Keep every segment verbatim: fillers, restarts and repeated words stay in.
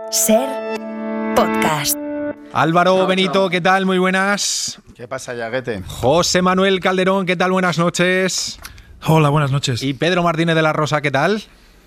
Ser Podcast. Álvaro no, Benito, no. ¿Qué tal? Muy buenas. ¿Qué pasa, Yaguete? José Manuel Calderón, ¿qué tal? Buenas noches. Hola, buenas noches. Y Pedro Martínez de la Rosa, ¿qué tal?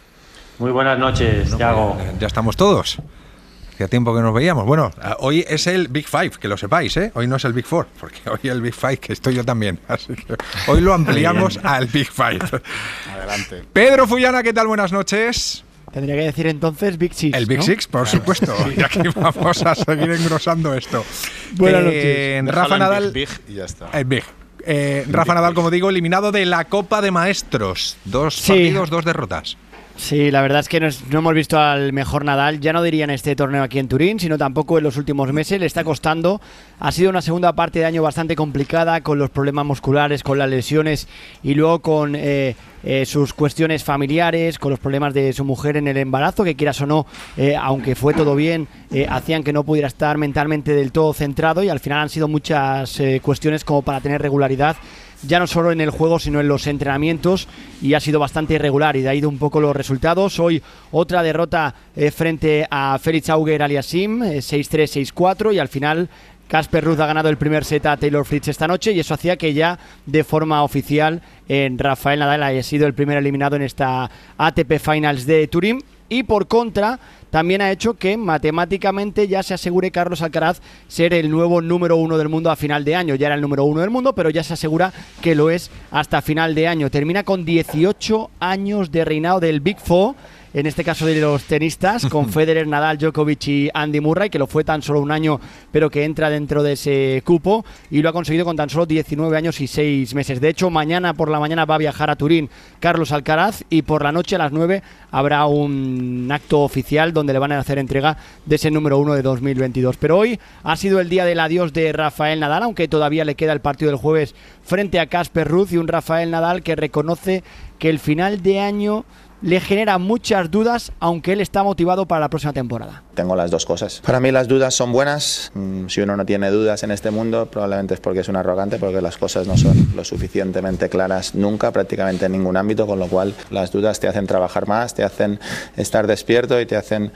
Muy buenas noches, bueno, Yago. Pues, ya estamos todos. Hacía tiempo que nos veíamos. Bueno, hoy es el Big Five, que lo sepáis, ¿eh? Hoy no es el Big Four, porque hoy el Big Five, que estoy yo también. Así que hoy lo ampliamos al Big Five. Adelante. Pedro Fullana, ¿qué tal? Buenas noches. Tendría que decir entonces Big Six, El Big ¿no? Six, por supuesto. Y aquí vamos a seguir engrosando esto. Buenas eh, noches. Rafa Nadal. Big, Big y ya está. El Big. Eh, Rafa Nadal, como digo, eliminado de la Copa de Maestros. Dos sí. partidos, dos derrotas. Sí, la verdad es que no, es, no hemos visto al mejor Nadal, ya no diría en este torneo aquí en Turín, sino tampoco en los últimos meses. Le está costando. Ha sido una segunda parte de año bastante complicada, con los problemas musculares, con las lesiones y luego con eh, eh, sus cuestiones familiares, con los problemas de su mujer en el embarazo, que quieras o no, eh, aunque fue todo bien, eh, hacían que no pudiera estar mentalmente del todo centrado, y al final han sido muchas eh, cuestiones como para tener regularidad, ya no solo en el juego sino en los entrenamientos, y ha sido bastante irregular, y de ahí ido un poco los resultados. Hoy otra derrota eh, frente a Felix Auger-Aliassime, eh, seis tres, seis cuatro, y al final Casper Ruud ha ganado el primer set a Taylor Fritz esta noche, y eso hacía que ya de forma oficial en Rafael Nadal haya sido el primer eliminado en esta A T P Finals de Turín. Y por contra, también ha hecho que matemáticamente ya se asegure Carlos Alcaraz ser el nuevo número uno del mundo a final de año. Ya era el número uno del mundo, pero ya se asegura que lo es hasta final de año. Termina con dieciocho años de reinado del Big Four, en este caso de los tenistas, con Federer, Nadal, Djokovic y Andy Murray, que lo fue tan solo un año, pero que entra dentro de ese cupo, y lo ha conseguido con tan solo diecinueve años y seis meses. De hecho, mañana por la mañana va a viajar a Turín Carlos Alcaraz, y por la noche a las nueve habrá un acto oficial donde le van a hacer entrega de ese número uno de dos mil veintidós. Pero hoy ha sido el día del adiós de Rafael Nadal, aunque todavía le queda el partido del jueves frente a Casper Ruud, y un Rafael Nadal que reconoce que el final de año le genera muchas dudas, aunque él está motivado para la próxima temporada. Tengo las dos cosas. Para mí las dudas son buenas. Si uno no tiene dudas en este mundo, probablemente es porque es un arrogante, porque las cosas no son lo suficientemente claras nunca, prácticamente en ningún ámbito, con lo cual las dudas te hacen trabajar más, te hacen estar despierto y te hacen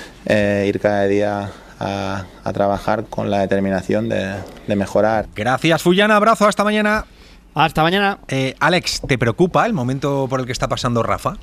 eh, ir cada día a, a trabajar con la determinación de, de mejorar. Gracias, Fullana. Abrazo, hasta mañana. Hasta mañana. Eh, Alex, ¿te preocupa el momento por el que está pasando Rafa?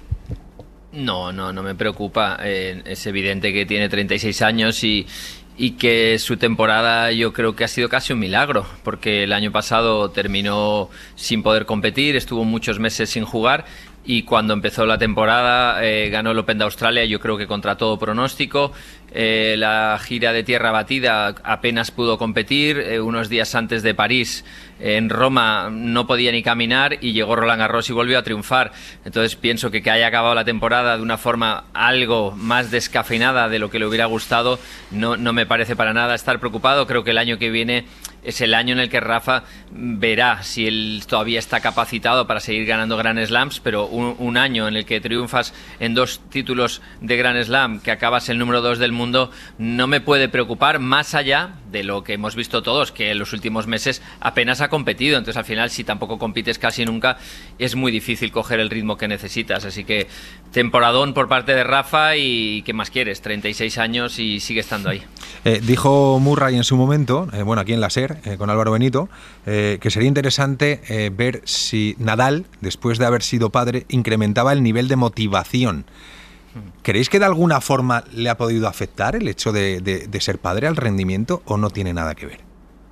No, no, no me preocupa. Eh, es evidente que tiene treinta y seis años y, y que su temporada yo creo que ha sido casi un milagro, porque el año pasado terminó sin poder competir, estuvo muchos meses sin jugar, y cuando empezó la temporada eh, ganó el Open de Australia, yo creo que contra todo pronóstico. Eh, la gira de tierra batida apenas pudo competir, eh, unos días antes de París en Roma no podía ni caminar, y llegó Roland Garros y volvió a triunfar. Entonces pienso que que haya acabado la temporada de una forma algo más descafeinada de lo que le hubiera gustado no, no me parece para nada estar preocupado. Creo que el año que viene es el año en el que Rafa verá si él todavía está capacitado para seguir ganando Grand Slams, pero un, un año en el que triunfas en dos títulos de Grand Slam, que acabas el número dos del mundo, no me puede preocupar, más allá de lo que hemos visto todos, que en los últimos meses apenas ha competido. Entonces al final, si tampoco compites casi nunca, es muy difícil coger el ritmo que necesitas. Así que temporadón por parte de Rafa, y ¿qué más quieres? treinta y seis años y sigue estando ahí. Eh, dijo Murray en su momento, eh, bueno, aquí en la SER, eh, con Álvaro Benito, eh, que sería interesante eh, ver si Nadal, después de haber sido padre, incrementaba el nivel de motivación. ¿Creéis que de alguna forma le ha podido afectar el hecho de, de, de ser padre al rendimiento, o no tiene nada que ver?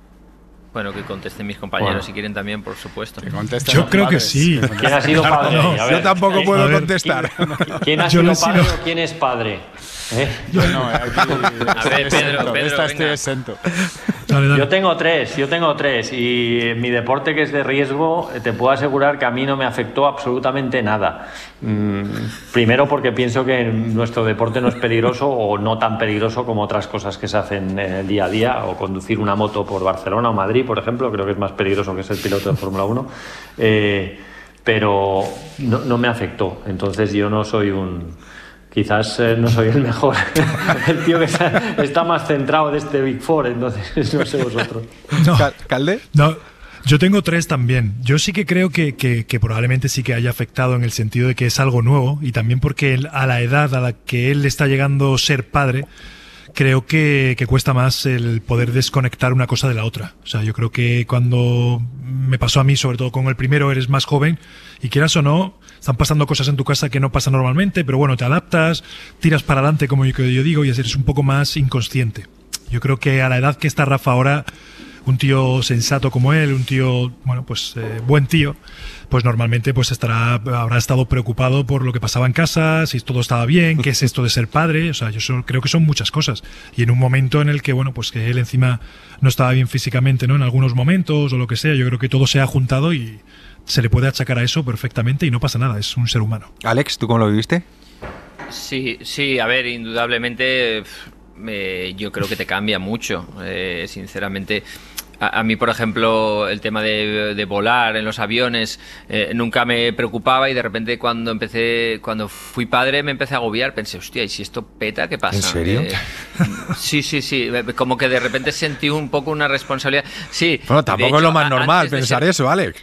Bueno, que contesten mis compañeros, bueno, si quieren también, por supuesto. Yo creo que sí. ¿Quién ha sido padre? No, a ver, yo tampoco puedo ver, contestar. ¿Quién, ¿Quién ha sido padre o quién es padre? ¿Eh? Yo no, aquí, a ver, Pedro, Pedro, esta estoy venga. exento. Dale, dale. Yo tengo tres, yo tengo tres, y en mi deporte, que es de riesgo, te puedo asegurar que a mí no me afectó absolutamente nada. Mm, primero porque pienso que nuestro deporte no es peligroso, o no tan peligroso como otras cosas que se hacen en el día a día, o conducir una moto por Barcelona o Madrid, por ejemplo. Creo que es más peligroso que ser piloto de Fórmula uno, eh, pero no, no me afectó. Entonces yo no soy un... Quizás eh, no soy el mejor, el tío que está, está más centrado de este Big Four, entonces no sé vosotros. No, ¿Calde? No, yo tengo tres también. Yo sí que creo que, que, que probablemente sí que haya afectado, en el sentido de que es algo nuevo, y también porque él, a la edad a la que él está llegando a ser padre, creo que, que cuesta más el poder desconectar una cosa de la otra. O sea, yo creo que cuando me pasó a mí, sobre todo con el primero, eres más joven y quieras o no, están pasando cosas en tu casa que no pasan normalmente, pero bueno, te adaptas, tiras para adelante, como yo, yo digo, y eres un poco más inconsciente. Yo creo que a la edad que está Rafa ahora, un tío sensato como él, un tío, bueno, pues eh, buen tío, pues normalmente pues estará, habrá estado preocupado por lo que pasaba en casa, si todo estaba bien, qué es esto de ser padre. O sea, yo so, creo que son muchas cosas. Y en un momento en el que, bueno, pues que él encima no estaba bien físicamente, ¿no? En algunos momentos o lo que sea, yo creo que todo se ha juntado y se le puede achacar a eso perfectamente y no pasa nada, es un ser humano. Alex, ¿tú cómo lo viviste? Sí, sí, a ver, indudablemente eh, yo creo que te cambia mucho, eh, sinceramente. A, a mí, por ejemplo, el tema de, de volar en los aviones eh, nunca me preocupaba y de repente cuando empecé, cuando fui padre me empecé a agobiar, pensé, hostia, ¿y si esto peta, qué pasa? ¿En serio? Eh, sí, sí, sí, como que de repente sentí un poco una responsabilidad. Sí. Bueno, tampoco hecho, es lo más normal pensar ser... eso, Alex.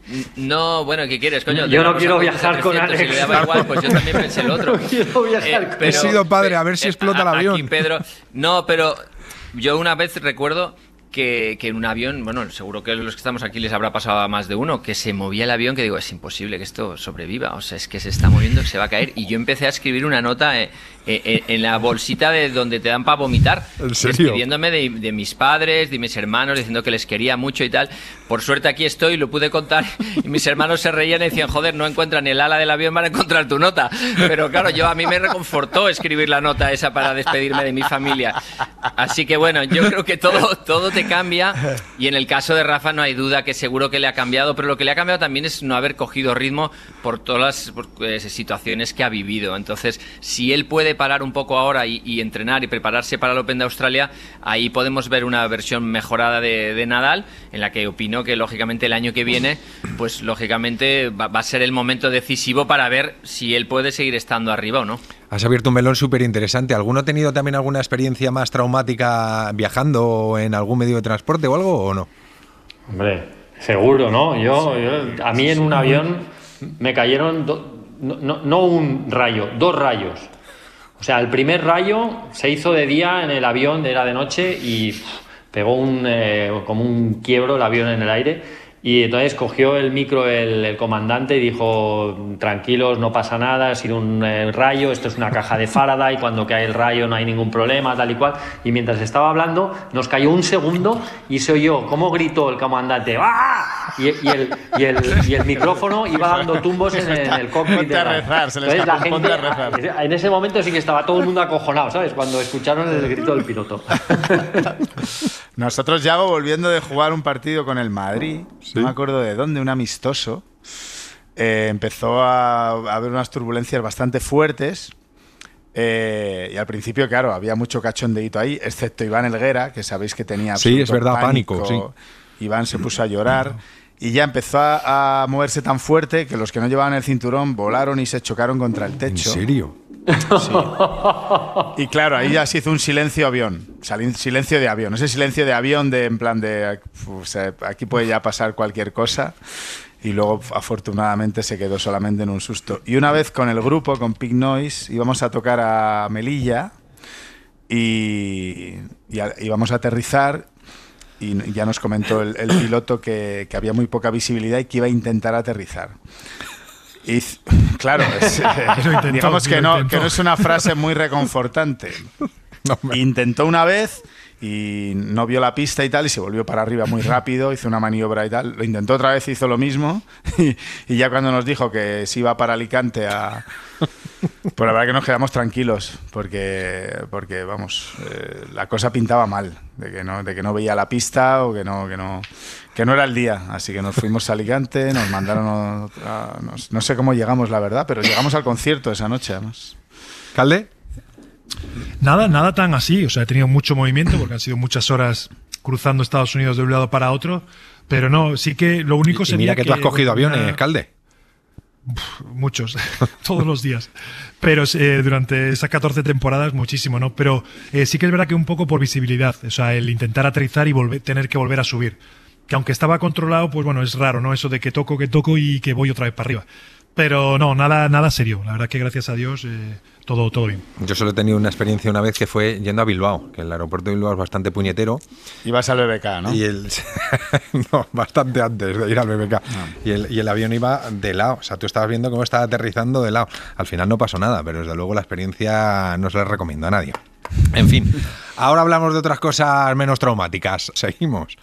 No, bueno, ¿qué quieres, coño? Yo no quiero viajar con Alex. Si le daba igual, pues yo también pensé el otro. No quiero viajar eh, con pero, He sido padre, a ver si explota el avión. Aquí, Pedro. No, pero yo una vez recuerdo que, que en un avión, bueno, seguro que los que estamos aquí les habrá pasado a más de uno, que se movía el avión, que digo, es imposible que esto sobreviva. O sea, es que se está moviendo, que se va a caer. Y yo empecé a escribir una nota eh, eh, en la bolsita de donde te dan para vomitar. ¿En serio? Despidiéndome de, de mis padres, de mis hermanos, diciendo que les quería mucho y tal. Por suerte aquí estoy, lo pude contar y mis hermanos se reían y decían, joder, no encuentran el ala del avión, van a encontrar tu nota. Pero claro, yo a mí me reconfortó escribir la nota esa para despedirme de mi familia. Así que bueno, yo creo que todo, todo te cambia y en el caso de Rafa no hay duda que seguro que le ha cambiado, pero lo que le ha cambiado también es no haber cogido ritmo por todas las por, eh, situaciones que ha vivido. Entonces, si él puede parar un poco ahora y, y entrenar y prepararse para el Open de Australia, ahí podemos ver una versión mejorada de, de Nadal, en la que opino que lógicamente el año que viene, pues lógicamente va, va a ser el momento decisivo para ver si él puede seguir estando arriba o no. Has abierto un melón súper interesante. ¿Alguno ha tenido también alguna experiencia más traumática viajando en algún medio de transporte o algo o no? Hombre, seguro, ¿no? Yo, yo a mí en un avión me cayeron do, no, no, no un rayo, dos rayos. O sea, el primer rayo se hizo de día en el avión, era de noche y pff, pegó un eh, como un quiebro el avión en el aire. Y entonces cogió el micro el, el comandante y dijo, tranquilos, no pasa nada, ha sido un eh, rayo, esto es una caja de Faraday, cuando cae el rayo no hay ningún problema, tal y cual. Y mientras estaba hablando, nos cayó un segundo y se oyó cómo gritó el comandante, ¡ah! Y, y, el, y, el, y el micrófono iba dando tumbos en, en el cockpit. Ponte a rezar, se le está la gente, a rezar. En ese momento sí que estaba todo el mundo acojonado, ¿sabes? Cuando escucharon el grito del piloto. Nosotros, Yago, volviendo de jugar un partido con el Madrid, ¿sí? No me acuerdo de dónde, un amistoso, eh, empezó a, a haber unas turbulencias bastante fuertes eh, y al principio, claro, había mucho cachondeíto ahí, excepto Iván Helguera, que sabéis que tenía sí, es verdad, pánico, pánico sí. Iván se puso a llorar y ya empezó a, a moverse tan fuerte que los que no llevaban el cinturón volaron y se chocaron contra el techo. ¿En serio? Sí. Y claro, ahí ya se hizo un silencio avión, silencio de avión, ese silencio de avión de en plan de, o sea, aquí puede ya pasar cualquier cosa. Y luego afortunadamente se quedó solamente en un susto. Y una vez con el grupo, con Pig Noise, íbamos a tocar a Melilla y, y a, íbamos a aterrizar. Y ya nos comentó el, el piloto que, que había muy poca visibilidad y que iba a intentar aterrizar. Y claro, es, eh, intentó, digamos que no, que no es una frase muy reconfortante. No, intentó una vez y no vio la pista y tal y se volvió para arriba muy rápido, hizo una maniobra y tal. Lo intentó otra vez, hizo lo mismo y, y ya cuando nos dijo que se iba para Alicante a... Pues la verdad que nos quedamos tranquilos porque, porque vamos, eh, la cosa pintaba mal, de que no, de que no veía la pista o que no, que no, que no era el día. Así que nos fuimos a Alicante, nos mandaron, a, a, no, no sé cómo llegamos, la verdad, pero llegamos al concierto esa noche, además. ¿Calde? Nada, nada tan así. O sea, he tenido mucho movimiento porque han sido muchas horas cruzando Estados Unidos de un lado para otro, pero no, sí que lo único y, sería y mira que, que tú has cogido una... aviones, Calde. Muchos, todos los días. Pero eh, durante esas catorce temporadas, muchísimo, ¿no? Pero eh, sí que es verdad que un poco por visibilidad, o sea, el intentar aterrizar y volver, tener que volver a subir. Que aunque estaba controlado, pues bueno, es raro, ¿no? Eso de que toco, que toco y que voy otra vez para arriba. Pero no, nada, nada serio. La verdad que gracias a Dios eh, todo, todo bien. Yo solo he tenido una experiencia una vez que fue yendo a Bilbao, que el aeropuerto de Bilbao es bastante puñetero. Ibas al B B K, ¿no? Y el, no, bastante antes de ir al B B K. No. Y, el, y el avión iba de lado. O sea, tú estabas viendo cómo estaba aterrizando de lado. Al final no pasó nada, pero desde luego la experiencia no se la recomiendo a nadie. En fin, ahora hablamos de otras cosas menos traumáticas. Seguimos.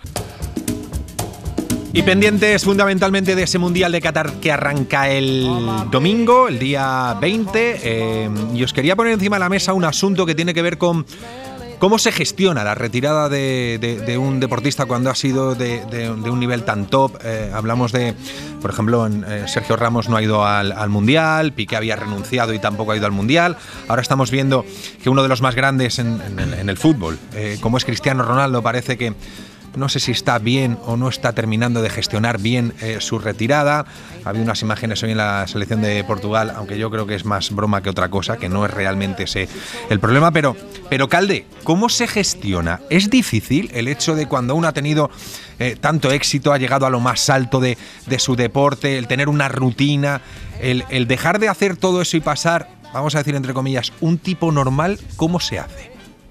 Y pendientes fundamentalmente de ese Mundial de Qatar que arranca el domingo, el día veinte. Eh, y os quería poner encima de la mesa un asunto que tiene que ver con cómo se gestiona la retirada de, de, de un deportista cuando ha sido de, de, de un nivel tan top. Eh, hablamos de, por ejemplo, en, eh, Sergio Ramos no ha ido al, al Mundial, Piqué había renunciado y tampoco ha ido al Mundial. Ahora estamos viendo que uno de los más grandes en, en, el, en el fútbol, eh, como es Cristiano Ronaldo, parece que no sé si está bien o no está terminando de gestionar bien eh, su retirada. Había unas imágenes hoy en la selección de Portugal, aunque yo creo que es más broma que otra cosa, que no es realmente ese el problema. Pero, pero Calde, ¿cómo se gestiona? ¿Es difícil el hecho de cuando uno ha tenido eh, tanto éxito, ha llegado a lo más alto de, de su deporte, el tener una rutina, el, el dejar de hacer todo eso y pasar, vamos a decir entre comillas, un tipo normal? ¿Cómo se hace?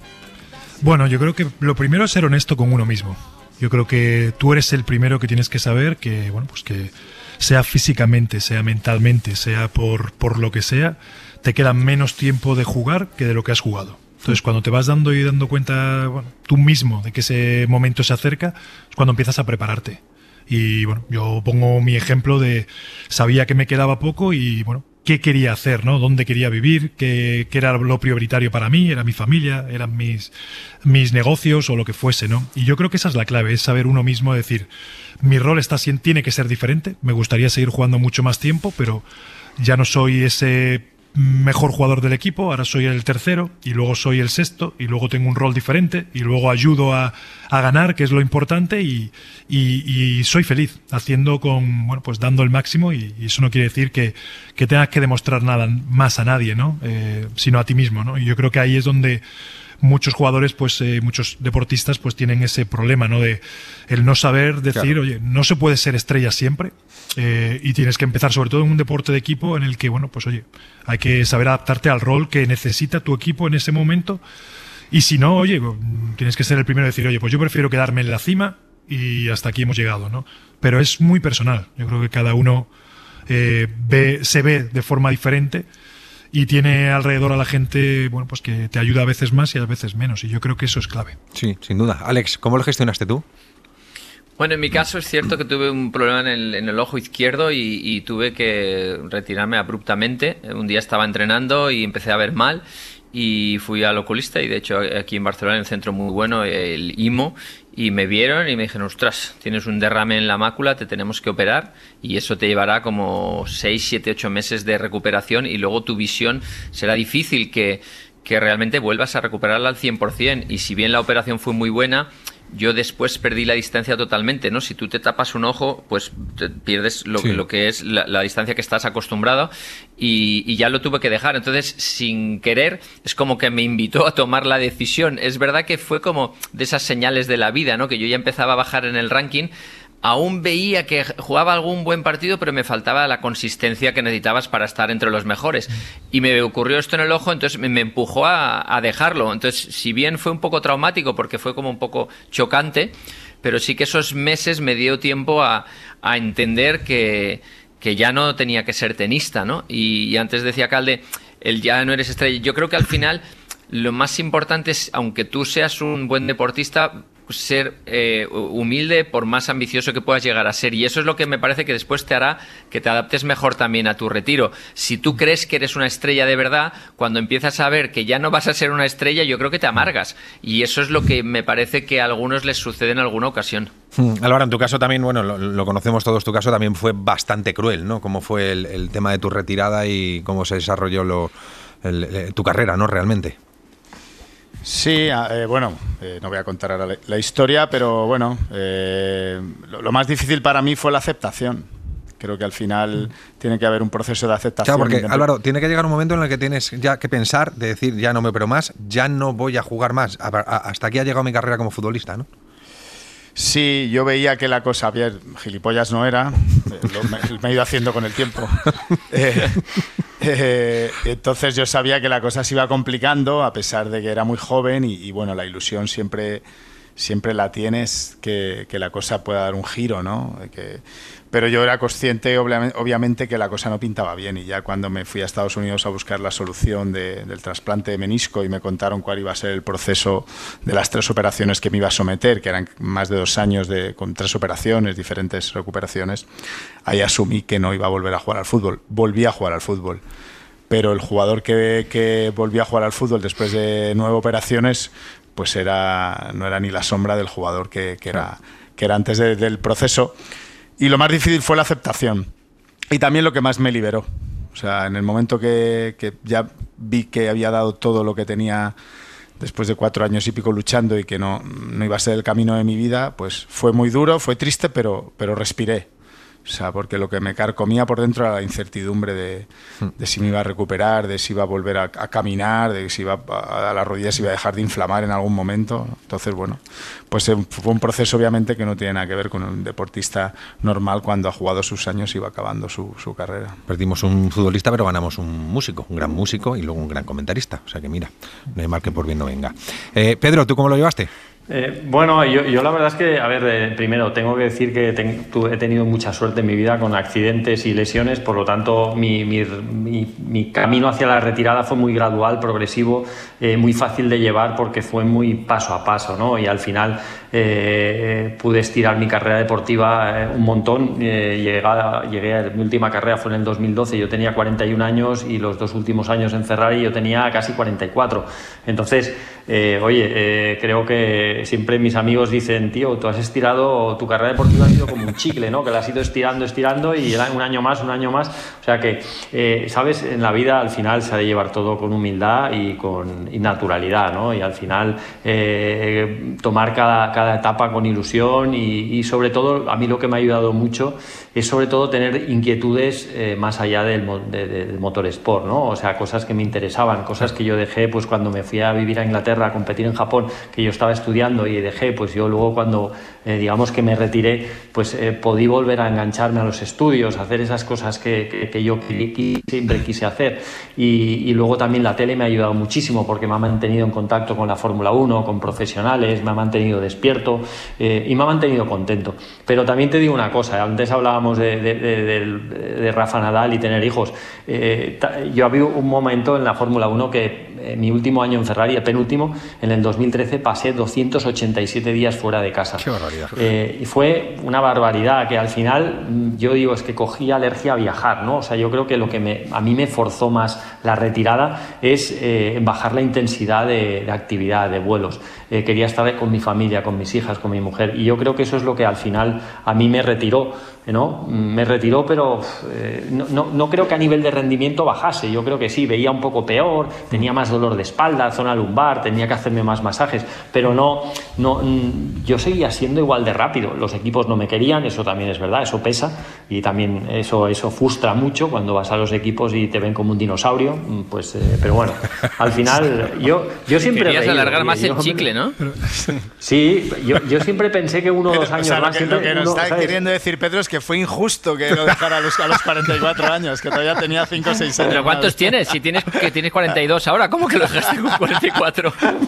Bueno, yo creo que lo primero es ser honesto con uno mismo. Yo creo que tú eres el primero que tienes que saber que, bueno, pues que sea físicamente, sea mentalmente, sea por, por lo que sea, te queda menos tiempo de jugar que de lo que has jugado. Entonces, cuando te vas dando y dando cuenta, bueno, tú mismo de que ese momento se acerca, es cuando empiezas a prepararte. Y bueno, yo pongo mi ejemplo de sabía que me quedaba poco y bueno, qué quería hacer, ¿no? Dónde quería vivir, qué, qué era lo prioritario para mí, era mi familia, eran mis, mis negocios o lo que fuese, ¿no? Y yo creo que esa es la clave, es saber uno mismo decir, mi rol está, tiene que ser diferente, me gustaría seguir jugando mucho más tiempo, pero ya no soy ese mejor jugador del equipo, ahora soy el tercero y luego soy el sexto y luego tengo un rol diferente y luego ayudo a, a ganar, que es lo importante, y, y, y soy feliz haciendo con, bueno, pues dando el máximo, y, y eso no quiere decir que, que tengas que demostrar nada más a nadie, ¿no? Eh, sino a ti mismo, ¿no? Y yo creo que ahí es donde muchos jugadores, pues eh, muchos deportistas, pues tienen ese problema, ¿no? De el no saber decir, claro, oye, no se puede ser estrella siempre, eh, y tienes que empezar, sobre todo en un deporte de equipo en el que, bueno, pues oye, hay que saber adaptarte al rol que necesita tu equipo en ese momento. Y si no, oye, tienes que ser el primero a decir, oye, pues yo prefiero quedarme en la cima y hasta aquí hemos llegado, ¿no? Pero es muy personal. Yo creo que cada uno eh, ve, se ve de forma diferente y tiene alrededor a la gente, bueno, pues que te ayuda a veces más y a veces menos. Y yo creo que eso es clave. Sí, sin duda. Alex, ¿cómo lo gestionaste tú? Bueno, en mi caso es cierto que tuve un problema en el, en el ojo izquierdo y, y tuve que retirarme abruptamente. Un día estaba entrenando y empecé a ver mal y fui al oculista, y de hecho aquí en Barcelona, en el centro muy bueno, el I M O, y me vieron y me dijeron, ostras, tienes un derrame en la mácula, te tenemos que operar y eso te llevará como seis, siete, ocho meses de recuperación y luego tu visión será difícil que, que realmente vuelvas a recuperarla al cien por cien. Y si bien la operación fue muy buena, yo después perdí la distancia totalmente, ¿no? Si tú te tapas un ojo, pues te pierdes lo, sí. lo que es la, la distancia que estás acostumbrado, y, y ya lo tuve que dejar. Entonces, sin querer, es como que me invitó a tomar la decisión. Es verdad que fue como de esas señales de la vida, ¿no? Que yo ya empezaba a bajar en el ranking. Aún veía que jugaba algún buen partido, pero me faltaba la consistencia que necesitabas para estar entre los mejores. Y me ocurrió esto en el ojo, entonces me empujó a, a dejarlo. Entonces, si bien fue un poco traumático, porque fue como un poco chocante, pero sí que esos meses me dio tiempo a, a entender que, que ya no tenía que ser tenista, ¿no? Y, y antes decía Calde, el ya no eres estrella. Yo creo que al final lo más importante es, aunque tú seas un buen deportista, ser eh, humilde por más ambicioso que puedas llegar a ser, y eso es lo que me parece que después te hará que te adaptes mejor también a tu retiro. Si tú crees que eres una estrella de verdad, cuando empiezas a ver que ya no vas a ser una estrella, yo creo que te amargas, y eso es lo que me parece que a algunos les sucede en alguna ocasión. Hmm. Álvaro, en tu caso también, bueno, lo, lo conocemos todos, tu caso también fue bastante cruel, ¿no? Cómo fue el, el tema de tu retirada y cómo se desarrolló lo, el, el, tu carrera, ¿no? Realmente. Sí, eh, bueno, eh, no voy a contar ahora la, la historia, pero bueno, eh, lo, lo más difícil para mí fue la aceptación. Creo que al final mm. tiene que haber un proceso de aceptación. Claro, porque Álvaro, tiene que llegar un momento en el que tienes ya que pensar, de decir, ya no me opero más, ya no voy a jugar más, a, a, hasta aquí ha llegado mi carrera como futbolista, ¿no? Sí, yo veía que la cosa, bien, gilipollas no era, lo, me, me he ido haciendo con el tiempo. Eh, eh, entonces yo sabía que la cosa se iba complicando, a pesar de que era muy joven y, y bueno, la ilusión siempre, siempre la tienes, que, que la cosa pueda dar un giro, ¿no? Que, pero yo era consciente, obviamente, obviamente, que la cosa no pintaba bien, y ya cuando me fui a Estados Unidos a buscar la solución de, del trasplante de menisco y me contaron cuál iba a ser el proceso de las tres operaciones que me iba a someter, que eran más de dos años de, con tres operaciones, diferentes recuperaciones, ahí asumí que no iba a volver a jugar al fútbol. Volví a jugar al fútbol, pero el jugador que, que volvió a jugar al fútbol después de nueve operaciones, pues era, no era ni la sombra del jugador que, que, era, que era antes de, del proceso. Y lo más difícil fue la aceptación. Y también lo que más me liberó. O sea, en el momento que, que ya vi que había dado todo lo que tenía después de cuatro años y pico luchando y que no, no iba a ser el camino de mi vida, pues fue muy duro, fue triste, pero, pero respiré. O sea, porque lo que me carcomía por dentro era la incertidumbre de, de si me iba a recuperar, de si iba a volver a, a caminar, de si iba a, a las rodillas iba a dejar de inflamar en algún momento. Entonces, bueno, pues fue un proceso obviamente que no tiene nada que ver con un deportista normal cuando ha jugado sus años y va acabando su, su carrera. Perdimos un futbolista, pero ganamos un músico, un gran músico y luego un gran comentarista. O sea que mira, no hay mal que por bien no venga. Eh, Pedro, ¿tú cómo lo llevaste? Eh, bueno, yo, yo la verdad es que, a ver, eh, primero tengo que decir que ten, tu, he tenido mucha suerte en mi vida con accidentes y lesiones, por lo tanto mi, mi, mi, mi camino hacia la retirada fue muy gradual, progresivo, eh, muy fácil de llevar porque fue muy paso a paso, ¿no? Y al final eh, pude estirar mi carrera deportiva eh, un montón. Eh, llegué, a, llegué a, mi última carrera fue en el dos mil doce, yo tenía cuarenta y un años y los dos últimos años en Ferrari yo tenía casi cuarenta y cuatro. Entonces, eh, oye, eh, creo que siempre mis amigos dicen, tío, tú has estirado, tu carrera deportiva ha sido como un chicle, ¿no? Que la has ido estirando, estirando y un año más, un año más. O sea que, eh, ¿sabes? En la vida al final se ha de llevar todo con humildad y con y naturalidad, ¿no? Y al final eh, tomar cada, cada etapa con ilusión y, y sobre todo, a mí lo que me ha ayudado mucho es sobre todo tener inquietudes eh, más allá del, de, de, del motor sport, ¿no? O sea, cosas que me interesaban, cosas que yo dejé pues cuando me fui a vivir a Inglaterra a competir en Japón, que yo estaba estudiando y dejé, pues yo luego cuando eh, digamos que me retiré, pues eh, podí volver a engancharme a los estudios, hacer esas cosas que, que, que yo siempre quise hacer. Y, y luego también la tele me ha ayudado muchísimo porque me ha mantenido en contacto con la Fórmula uno, con profesionales, me ha mantenido despierto eh, y me ha mantenido contento. Pero también te digo una cosa, antes hablábamos de, de, de, de, de Rafa Nadal y tener hijos. Eh, yo había un momento en la Fórmula uno que en mi último año en Ferrari, el penúltimo, en el dos mil trece pasé doscientos ochenta y siete días fuera de casa. Qué barbaridad. Eh, y fue una barbaridad que al final, yo digo, es que cogí alergia a viajar, ¿no? O sea, yo creo que lo que me, a mí me forzó más la retirada es eh, bajar la intensidad de, de actividad, de vuelos. Eh, quería estar con mi familia, con mis hijas, con mi mujer. Y yo creo que eso es lo que al final a mí me retiró, ¿no? Me retiró, pero eh, no, no, no creo que a nivel de rendimiento bajase. Yo creo que sí, veía un poco peor, tenía más dolor de espalda, zona lumbar, tenía que hacerme más masajes, pero no, no, yo seguía siendo igual de rápido. Los equipos no me querían, eso también es verdad, eso pesa y también eso, eso frustra mucho cuando vas a los equipos y te ven como un dinosaurio, pues, eh, pero bueno, al final yo, yo siempre... Querías reído, alargar más yo, el chicle, ¿no? Sí, yo, yo siempre pensé que uno o dos años o sea, más... Lo que, lo que nos uno, está ¿sabes? queriendo decir Pedro es que fue injusto que lo dejara a los, a los cuarenta y cuatro años, que todavía tenía cinco o seis años. ¿Pero cuántos tienes? Si tienes que tienes cuarenta y dos ahora, ¿cómo que lo dejaste con cuarenta y cuatro?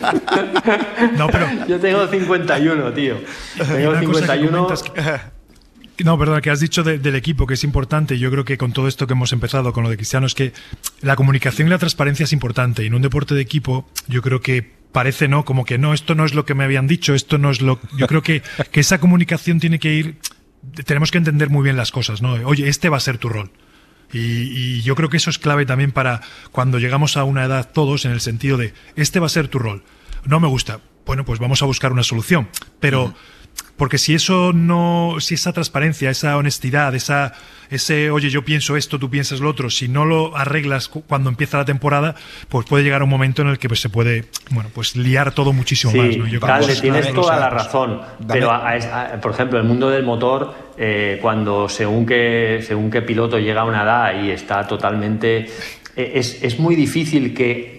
No, pero... Yo tengo cincuenta y uno, tío. Tengo cincuenta y uno... No, perdón, que has dicho de, del equipo, que es importante. Yo creo que con todo esto que hemos empezado, con lo de Cristiano, es que la comunicación y la transparencia es importante. Y en un deporte de equipo, yo creo que parece, ¿no? Como que no, esto no es lo que me habían dicho, esto no es lo... Yo creo que, que esa comunicación tiene que ir... Tenemos que entender muy bien las cosas, ¿no? Oye, este va a ser tu rol. Y, y yo creo que eso es clave también para cuando llegamos a una edad todos, en el sentido de, este va a ser tu rol. No me gusta. Bueno, pues vamos a buscar una solución. Pero... Uh-huh. Porque si eso no, si esa transparencia, esa honestidad, esa, ese, oye, yo pienso esto, tú piensas lo otro, si no lo arreglas cuando empieza la temporada, pues puede llegar un momento en el que pues, se puede, bueno, pues liar todo muchísimo sí, más, ¿no? Yo Calde, creo que tienes claro, toda o sea, la razón. Dame. Pero, a, a, por ejemplo, el mundo del motor, eh, cuando según qué, según qué piloto llega a una edad y está totalmente, eh, es, es muy difícil que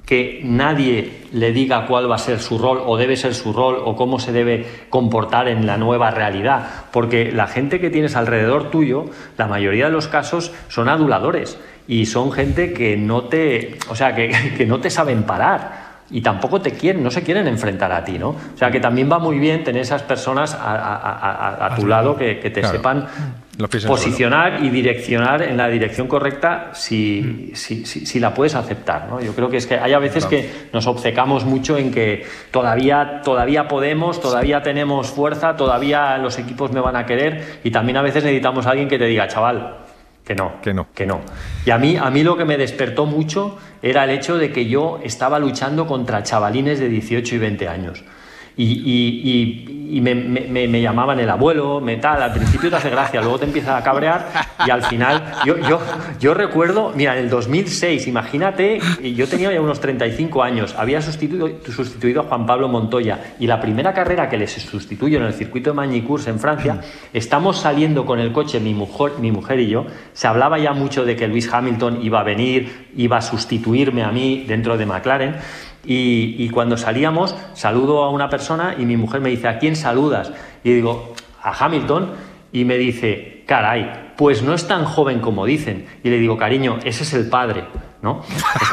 que nadie le diga cuál va a ser su rol o debe ser su rol o cómo se debe comportar en la nueva realidad, porque la gente que tienes alrededor tuyo, la mayoría de los casos son aduladores y son gente que no te, o sea, que, que no te saben parar. Y tampoco te quieren, no se quieren enfrentar a ti, ¿no? O sea, que también va muy bien tener esas personas a, a, a, a tu lado que, que te claro. sepan posicionar y direccionar en la dirección correcta si, mm. si, si, si la puedes aceptar, ¿no? Yo creo que es que hay a veces claro. que nos obcecamos mucho en que todavía, todavía podemos, todavía tenemos fuerza, todavía los equipos me van a querer, y también a veces necesitamos a alguien que te diga, chaval, que no, que no, que no. Y a mí, a mí lo que me despertó mucho era el hecho de que yo estaba luchando contra chavalines de dieciocho y veinte años. Y, y, y, y me, me, me llamaban el abuelo, me tal, al principio te hace gracia, luego te empieza a cabrear y al final, yo, yo, yo recuerdo, mira, en el dos mil seis, imagínate, yo tenía ya unos treinta y cinco años, había sustituido, sustituido a Juan Pablo Montoya, y la primera carrera que les sustituyo en el circuito de Magny-Cours en Francia, estamos saliendo con el coche, mi mujer, mi mujer y yo, se hablaba ya mucho de que Lewis Hamilton iba a venir, iba a sustituirme a mí dentro de McLaren. Y, y cuando salíamos, saludo a una persona y mi mujer me dice, ¿a quién saludas? Y digo, a Hamilton, y me dice, caray, pues no es tan joven como dicen. Y le digo, cariño, ese es el padre, ¿no? O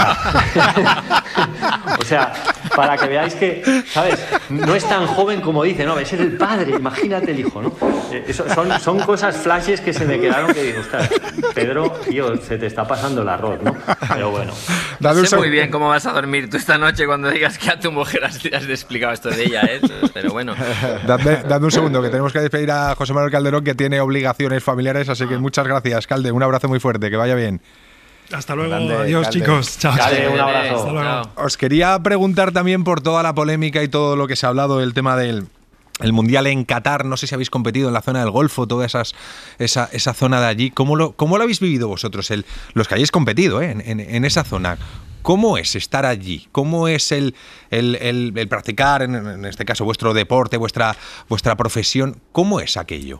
sea, o sea, para que veáis que, ¿sabes? No es tan joven como dice, no, ese es el padre, imagínate el hijo, ¿no? Eso, son, son cosas, flashes que se me quedaron que digo, ostras, Pedro, tío, se te está pasando el arroz, ¿no? Pero bueno. No sé muy bien cómo vas a dormir tú esta noche cuando digas que a tu mujer has, has explicado esto de ella, ¿eh? Pero bueno. Dadme, dadme un segundo, que tenemos que despedir a José Manuel Calderón, que tiene obligaciones familiares, así que muchas gracias, Calde, un abrazo muy fuerte, que vaya bien. Hasta luego, Grande, adiós Calde. Chicos, chao. Calde, un abrazo. Hasta luego. Chao. Os quería preguntar también por toda la polémica y todo lo que se ha hablado del tema del el Mundial en Qatar. No sé si habéis competido en la zona del Golfo, toda esas, esa, esa zona de allí. ¿Cómo lo, cómo lo habéis vivido vosotros, el, los que hayáis competido eh, en, en, en esa zona? ¿Cómo es estar allí? ¿Cómo es el, el, el, el practicar, en, en este caso, vuestro deporte, vuestra, vuestra profesión? ¿Cómo es aquello?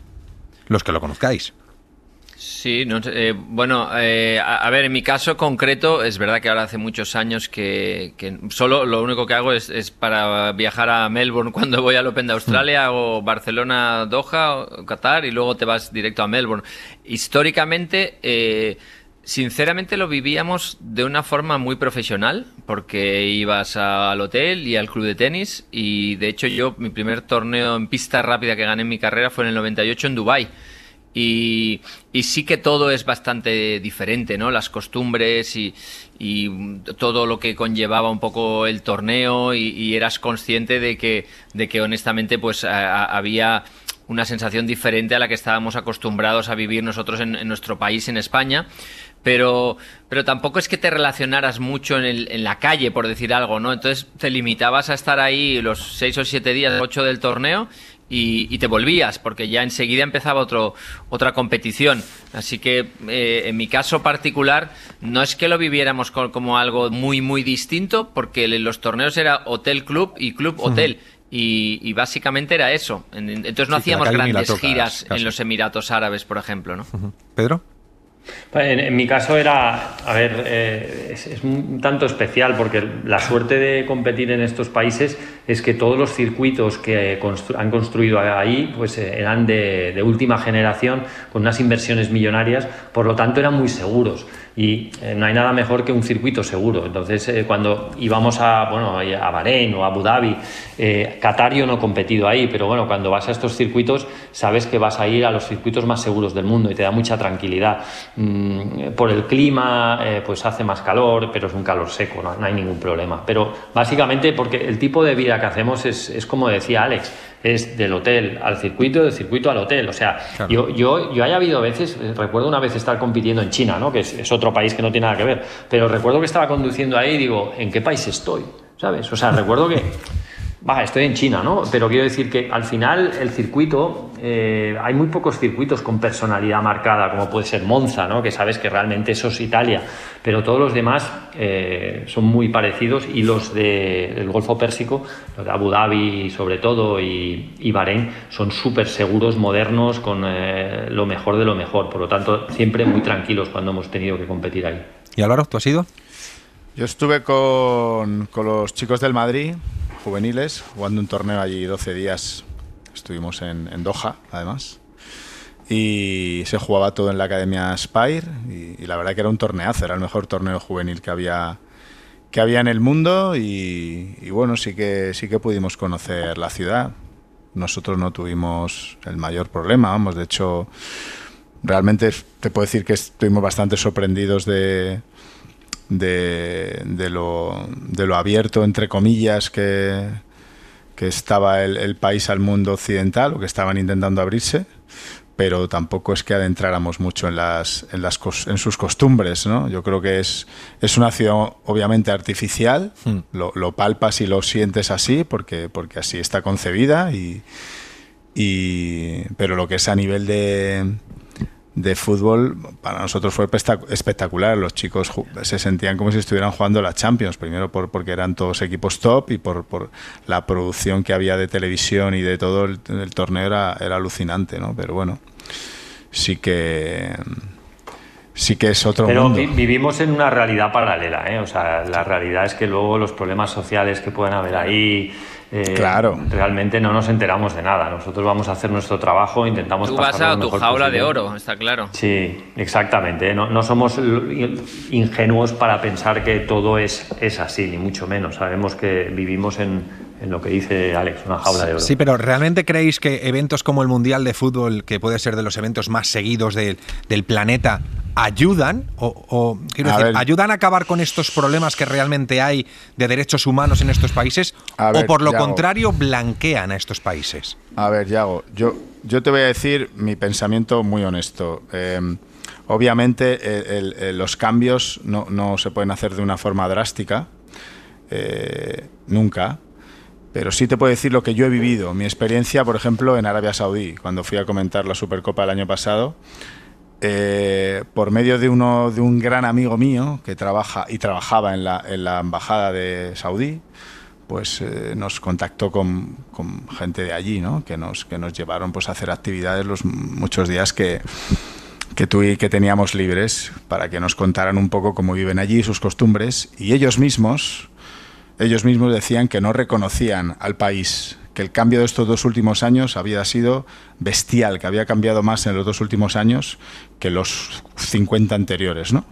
Los que lo conozcáis. Sí, no, eh, bueno, eh, a, a ver, en mi caso concreto, es verdad que ahora hace muchos años que, que solo lo único que hago es, es para viajar a Melbourne cuando voy al Open de Australia, o Barcelona, Doha, o Qatar, y luego te vas directo a Melbourne. Históricamente, eh, sinceramente lo vivíamos de una forma muy profesional, porque ibas al hotel y al club de tenis, y de hecho yo, mi primer torneo en pista rápida que gané en mi carrera fue en el noventa y ocho en Dubái. Y, y sí que todo es bastante diferente, ¿no? Las costumbres y, y todo lo que conllevaba un poco el torneo, y, y eras consciente de que, de que honestamente pues a, a, había una sensación diferente a la que estábamos acostumbrados a vivir nosotros en, en nuestro país, en España. Pero, pero tampoco es que te relacionaras mucho en, el, en la calle, por decir algo, ¿no? Entonces te limitabas a estar ahí los seis o siete días, ocho del torneo, y, y te volvías, porque ya enseguida empezaba otro, otra competición. Así que eh, en mi caso particular no es que lo viviéramos con, como algo muy, muy distinto, porque los torneos era hotel-club y club-hotel. Uh-huh. Y, y básicamente era eso. Entonces no sí, hacíamos grandes tocas, giras casi en los Emiratos Árabes, por ejemplo, ¿no? Uh-huh. ¿Pedro? En, en mi caso era, a ver, eh, es, es un tanto especial, porque la suerte de competir en estos países es que todos los circuitos que constru- han construido ahí pues eh, eran de, de última generación, con unas inversiones millonarias, por lo tanto eran muy seguros. Y eh, no hay nada mejor que un circuito seguro. Entonces, eh, cuando íbamos a, bueno, a Bahrein o a Abu Dhabi, eh, Qatar yo no he competido ahí, pero bueno, cuando vas a estos circuitos sabes que vas a ir a los circuitos más seguros del mundo y te da mucha tranquilidad. Mm, por el clima, eh, pues hace más calor, pero es un calor seco, no, no hay ningún problema. Pero básicamente porque el tipo de vida que hacemos es, es como decía Alex, es del hotel al circuito, del circuito al hotel. O sea, claro. yo, yo, yo haya habido veces, recuerdo una vez estar compitiendo en China, ¿no? Que es, es otro país que no tiene nada que ver, pero recuerdo que estaba conduciendo ahí y digo, ¿en qué país estoy? ¿Sabes? O sea, recuerdo que, bah, estoy en China, ¿no? Pero quiero decir que al final el circuito, eh, hay muy pocos circuitos con personalidad marcada, como puede ser Monza, ¿no? Que sabes que realmente eso es Italia, pero todos los demás eh, son muy parecidos, y los de, del Golfo Pérsico, los de Abu Dhabi sobre todo y, y Bahrein, son súper seguros, modernos, con eh, lo mejor de lo mejor, por lo tanto siempre muy tranquilos cuando hemos tenido que competir ahí. ¿Y Álvaro, tú has ido? Yo estuve con, con los chicos del Madrid, juveniles, jugando un torneo allí doce días. Estuvimos en, en Doha, además. Y se jugaba todo en la Academia Spire. Y, y la verdad que era un torneazo, era el mejor torneo juvenil que había, que había en el mundo. Y, y bueno, sí que, sí que pudimos conocer la ciudad. Nosotros no tuvimos el mayor problema, vamos, de hecho, realmente te puedo decir que estuvimos bastante sorprendidos de... De, de, lo, de lo abierto, entre comillas, que, que estaba el, el país al mundo occidental, o que estaban intentando abrirse, pero tampoco es que adentráramos mucho en, las, en, las, en sus costumbres, ¿no? Yo creo que es, es una ciudad obviamente artificial, mm. lo, lo palpas y lo sientes así, porque, porque así está concebida, y, y, pero lo que es a nivel de... de fútbol, para nosotros fue espectacular. Los chicos se sentían como si estuvieran jugando la Champions, primero por, porque eran todos equipos top, y por, por la producción que había de televisión y de todo el, el torneo era, era alucinante, ¿no? Pero bueno, sí que sí que es otro Pero mundo. Pero vivimos en una realidad paralela, ¿eh? O sea, la realidad es que luego los problemas sociales que pueden haber ahí, Eh, claro. realmente no nos enteramos de nada. Nosotros vamos a hacer nuestro trabajo, intentamos Tú vas a tu jaula posible. de oro, está claro. Sí, exactamente. No, no somos ingenuos para pensar que todo es, es así, ni mucho menos. Sabemos que vivimos en, en lo que dice Alex, una jaula de oro. Sí, pero ¿realmente creéis que eventos como el Mundial de Fútbol, que puede ser de los eventos más seguidos de, del planeta, ayudan o, o quiero a decir, ver. ayudan a acabar con estos problemas que realmente hay de derechos humanos en estos países, A o ver, por lo Yago. contrario blanquean a estos países? A ver, Yago, yo, yo te voy a decir mi pensamiento muy honesto. Eh, obviamente el, el, los cambios no, no se pueden hacer de una forma drástica, eh, nunca, pero sí te puedo decir lo que yo he vivido. Mi experiencia, por ejemplo, en Arabia Saudí, cuando fui a comentar la Supercopa el año pasado. Eh, por medio de uno de un gran amigo mío que trabaja y trabajaba en la, en la embajada de Saudí, pues eh, nos contactó con, con gente de allí, ¿no? que nos que nos llevaron pues a hacer actividades los muchos días que que tú y que teníamos libres, para que nos contaran un poco cómo viven allí, sus costumbres, y ellos mismos ellos mismos decían que no reconocían al país, que el cambio de estos dos últimos años había sido bestial, que había cambiado más en los dos últimos años que los cincuenta anteriores, ¿no?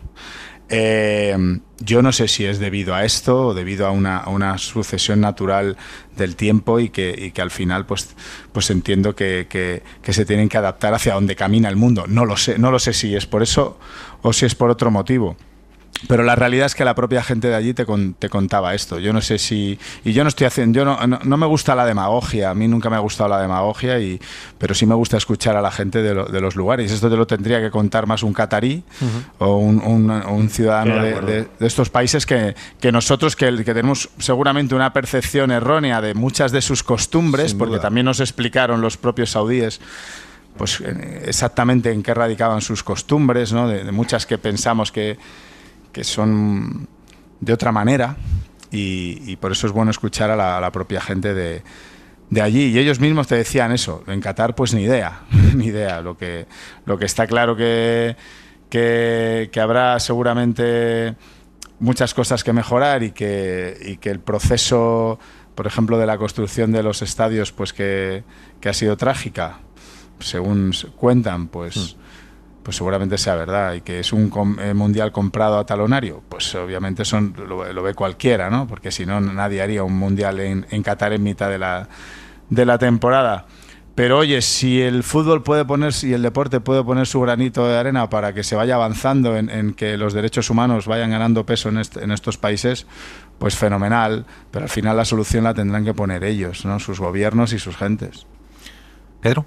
Eh, yo no sé si es debido a esto o debido a una, a una sucesión natural del tiempo, y que, y que al final pues, pues entiendo que, que, que se tienen que adaptar hacia donde camina el mundo. No lo sé, no lo sé si es por eso o si es por otro motivo. Pero la realidad es que la propia gente de allí te, con, te contaba esto. Yo no sé si... Y yo no estoy haciendo... Yo no, no, no me gusta la demagogia. A mí nunca me ha gustado la demagogia, y, pero sí me gusta escuchar a la gente de, lo, de los lugares. Esto te lo tendría que contar más un catarí uh-huh. o un, un, un ciudadano de, de, de estos países que, que nosotros, que, que tenemos seguramente una percepción errónea de muchas de sus costumbres, porque también nos explicaron los propios saudíes pues exactamente en qué radicaban sus costumbres, ¿no? de, de muchas que pensamos que que son de otra manera, y, y por eso es bueno escuchar a la, a la propia gente de, de allí, y ellos mismos te decían eso. En Qatar pues ni idea, ni idea. Lo que, lo que está claro que, que, que habrá seguramente muchas cosas que mejorar, y que, y que el proceso, por ejemplo, de la construcción de los estadios, pues que, que ha sido trágica, según cuentan, pues... Mm. pues seguramente sea verdad, y que es un com- mundial comprado a talonario, pues obviamente son lo, lo ve cualquiera, ¿no? Porque si no, nadie haría un mundial en, en Qatar en mitad de la, de la temporada. Pero oye, si el fútbol puede poner, si el deporte puede poner su granito de arena para que se vaya avanzando en, en que los derechos humanos vayan ganando peso en, este, en estos países, pues fenomenal. Pero al final la solución la tendrán que poner ellos, ¿no? Sus gobiernos y sus gentes. Pedro.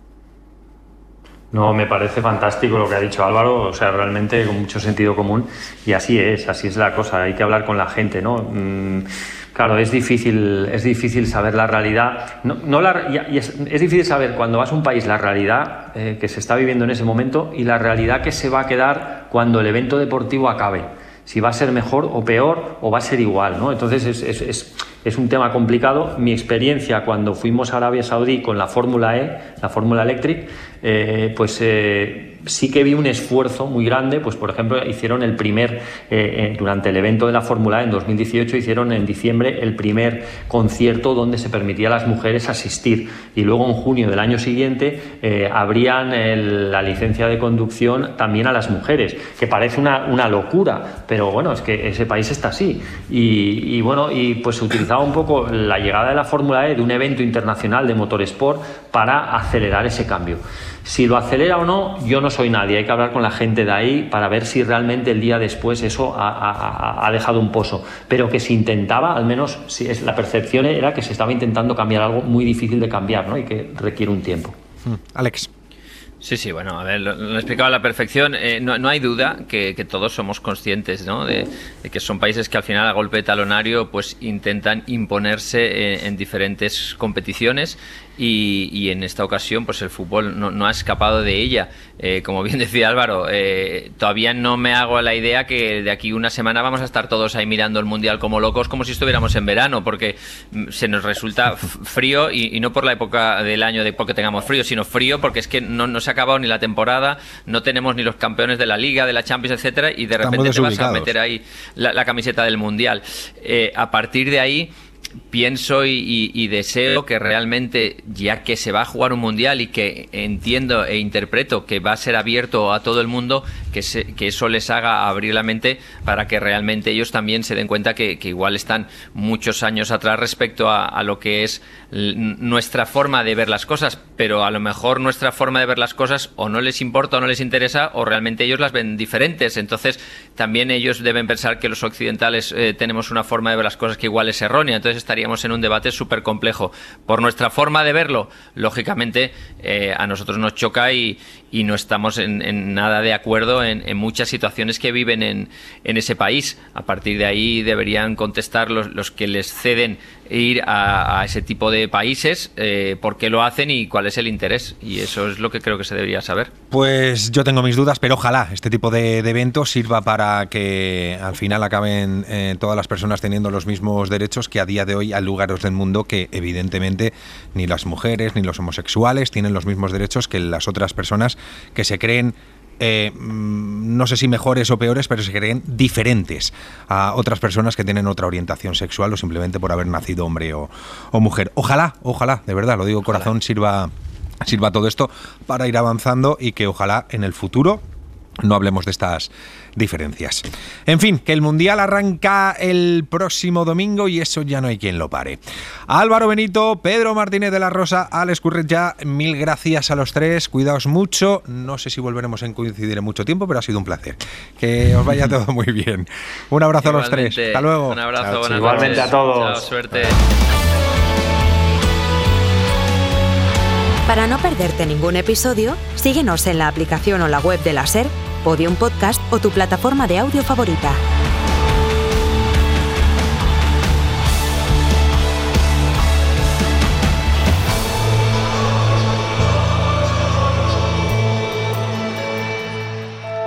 No, me parece fantástico lo que ha dicho Álvaro, o sea, realmente con mucho sentido común, y así es, así es la cosa, hay que hablar con la gente, ¿no? Mm, claro, es difícil, es difícil saber la realidad, no, no la, y es, es difícil saber cuando vas a un país la realidad eh, que se está viviendo en ese momento, y la realidad que se va a quedar cuando el evento deportivo acabe, si va a ser mejor o peor o va a ser igual, ¿no? Entonces es, es, es es un tema complicado. Mi experiencia cuando fuimos a Arabia Saudí con la Fórmula E, la Fórmula Electric, eh, pues eh, sí que vi un esfuerzo muy grande. Pues por ejemplo hicieron el primer, eh, durante el evento de la Fórmula E en dos mil dieciocho, hicieron en diciembre el primer concierto donde se permitía a las mujeres asistir, y luego en junio del año siguiente eh, abrían el, la licencia de conducción también a las mujeres, que parece una, una locura, pero bueno, es que ese país está así. Y, y bueno, y pues se utilizaba un poco la llegada de la Fórmula E, de un evento internacional de motorsport, para acelerar ese cambio. Si lo acelera o no, yo no soy nadie, hay que hablar con la gente de ahí para ver si realmente el día después eso ha, ha, ha dejado un pozo, pero que se intentaba, al menos si es, la percepción era que se estaba intentando cambiar algo muy difícil de cambiar, ¿no? Y que requiere un tiempo. Alex. Sí, sí, bueno, a ver, lo, lo he explicado a la perfección. Eh, no, no hay duda que, que todos somos conscientes, ¿no? De, de que son países que al final, a golpe de talonario, pues intentan imponerse en, en diferentes competiciones. Y, y en esta ocasión pues el fútbol no, no ha escapado de ella. Eh, como bien decía Álvaro, eh, todavía no me hago la idea que de aquí una semana vamos a estar todos ahí mirando el Mundial como locos, como si estuviéramos en verano, porque se nos resulta frío, y, y no por la época del año de porque tengamos frío, sino frío porque es que no, no se ha acabado ni la temporada, no tenemos ni los campeones de la Liga, de la Champions, etcétera, y de repente te vas a meter ahí la, la camiseta del Mundial. Eh, a partir de ahí pienso y, y, y deseo que realmente, ya que se va a jugar un mundial y que entiendo e interpreto que va a ser abierto a todo el mundo, que, se, que eso les haga abrir la mente para que realmente ellos también se den cuenta que, que igual están muchos años atrás respecto a, a lo que es nuestra forma de ver las cosas, pero a lo mejor nuestra forma de ver las cosas o no les importa o no les interesa, o realmente ellos las ven diferentes. Entonces también ellos deben pensar que los occidentales eh, tenemos una forma de ver las cosas que igual es errónea. Entonces estaríamos en un debate súper complejo. Por nuestra forma de verlo, lógicamente eh, a nosotros nos choca y, y no estamos en, en nada de acuerdo en, en muchas situaciones que viven en, en ese país. A partir de ahí deberían contestar los, los que les ceden ir a, a ese tipo de países, eh, por qué lo hacen y cuál es el interés, y eso es lo que creo que se debería saber. Pues yo tengo mis dudas, pero ojalá este tipo de, de eventos sirva para que al final acaben eh, todas las personas teniendo los mismos derechos, que a día de hoy hay lugares del mundo que evidentemente ni las mujeres ni los homosexuales tienen los mismos derechos que las otras personas que se creen Eh, no sé si mejores o peores, pero se creen diferentes a otras personas que tienen otra orientación sexual o simplemente por haber nacido hombre o, o mujer. Ojalá, ojalá, de verdad, lo digo corazón, sirva, sirva todo esto para ir avanzando y que ojalá en el futuro no hablemos de estas diferencias. En fin, que el Mundial arranca el próximo domingo y eso ya no hay quien lo pare. Álvaro Benito, Pedro Martínez de la Rosa, Alex Curretja, mil gracias a los tres, cuidaos mucho, no sé si volveremos a coincidir en mucho tiempo, pero ha sido un placer. Que os vaya todo muy bien. Un abrazo Igualmente, a los tres, hasta luego. Un abrazo, Chao, buenas Igualmente noches. a todos. Chao, suerte. Para no perderte ningún episodio, síguenos en la aplicación o la web de la SER, Podium Podcast o tu plataforma de audio favorita.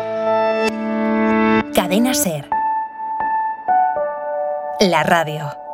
Cadena SER. La radio.